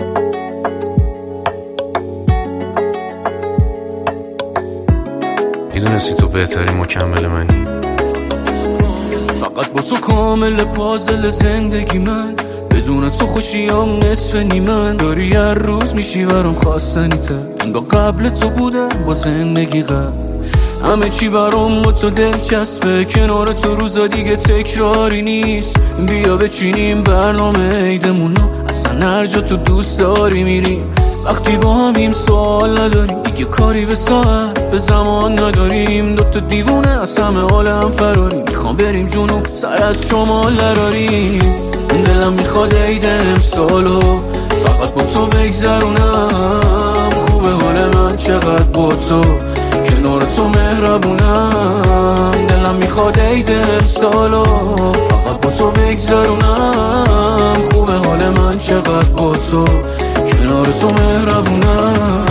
میدونستی تو بهترین مکمل منی. فقط با تو کامل پازل زندگی من، بدون تو خوشیام نصف نیمن. داری هر روز میشی برام خواستنی تر، انگار قبل تو بودم با زندگی قبل. همه چی برام با تو دلچسبه، کنار تو روزا دیگه تکراری نیست. بیا بچینیم برنامه عیدمونو، اصلا هر جا تو دوست داری میریم. وقتی با همیم سوال نداریم، دیگه کاری به ساعت به زمان نداریم. دوتا دیوونه از همه عالم فراریم، میخوام بریم جنوب سر از شمال دراریم. دلم میخواد عید امسالو فقط با تو بگذرونم. خوبه حال من چقدر با تو، کنار تو مهربونم. دلم میخواد عید امسالو فقط با تو بگذرونم. خوبه حال من چقدر با تو، کنار تو مهربونم.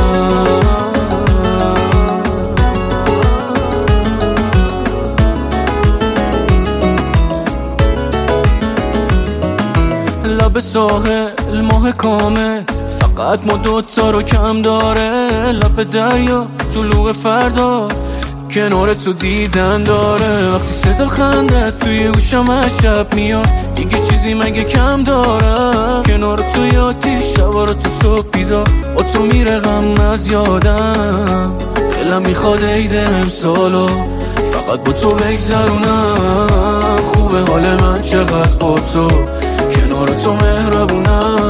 لب ساحل ماه کامل، فقط ما دوتا رو کم داره. لب دریا طلوع فردا، کنار تو دیدن داره. وقتی صدا خنده توی گوشم از شب میاد، دیگه چیزی مگه کم دارم. کنار تو یادی شبا رو تو صبح بیدار، با تو میره غم از یادم. دلم میخواد عید امسالو فقط با تو بگذرونم. خوبه حال من چقدر با تو، کنار تو مهربونم.